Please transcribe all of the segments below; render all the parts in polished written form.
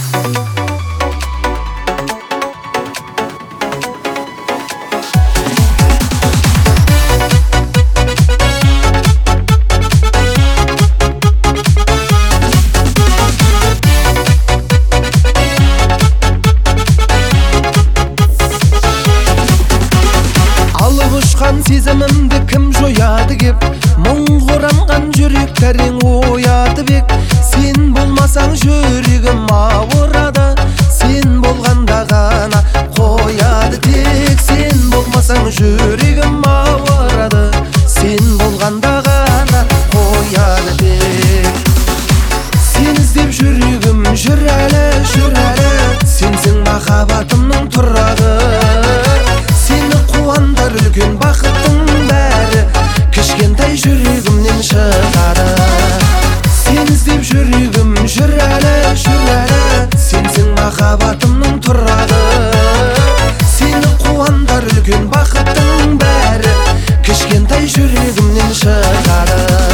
Сезімімді кім жояды кеп, мұң қорамған жүрек тәрең ояды бек. Сен болмасаң жүрегім ауырады, сен болғанда ғана қояды тек. Сен болмасаң жүрегім ауырады, сен болғанда ғана қояды тек. Сен іздеп жүрегім жүр әлі, сенсің махаббатымның тұрағы. Сені қуантар үлкен бақыттың бәрі кішкентай жүрегімнен шығады. Сен іздеп жүрегім жүр әлі, сенсің махаббатымның тұрағы. Сені қуантар үлкен бақыттың бәрі кішкентай жүрегімнен шығады.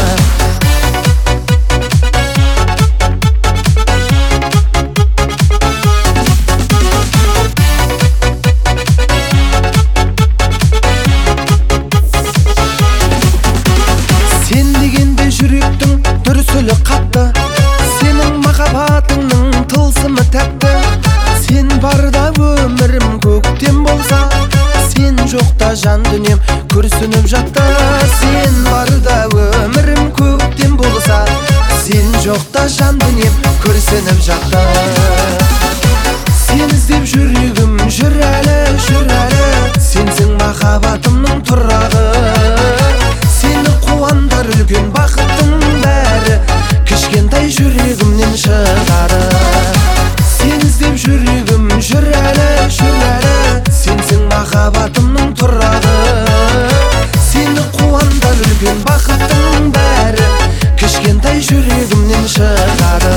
Жүректің дүрсілі қатты, сенің махаббатыңның тылсымы тәтті. Сен барда өмірім көктем болса, сен жоқта жан дүнием күрсініп жатты. Сен барда өмірім көктем болса, сен жоқта жан дүнием күрсініп жатты. Сен іздеп жүрегім жүр әлі, сенсің махаббатымның тұрағы. Сені қуантар үлкен бақыттың бәрі кішкентай жүрегімнен шығады. Сен іздеп жүрегім жүр әлі, сенсің махаббатымның тұрағы. Сені қуантар үлкен бақыттың бәрі кішкентай жүрегімнен шығады.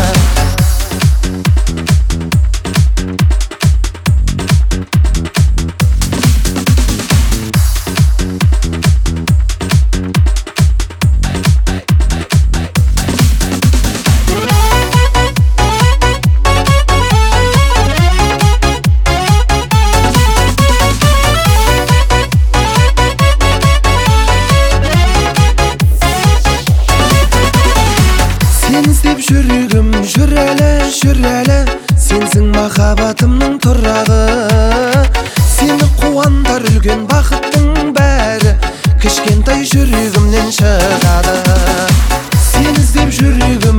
Сен іздеп жүрегім жүр әлі, сенсің махаббатымның тұрағы. Сені қуантар үлкен бақыттың бәрі кішкентай жүрегімнен шығады. Сен іздеп жүрегім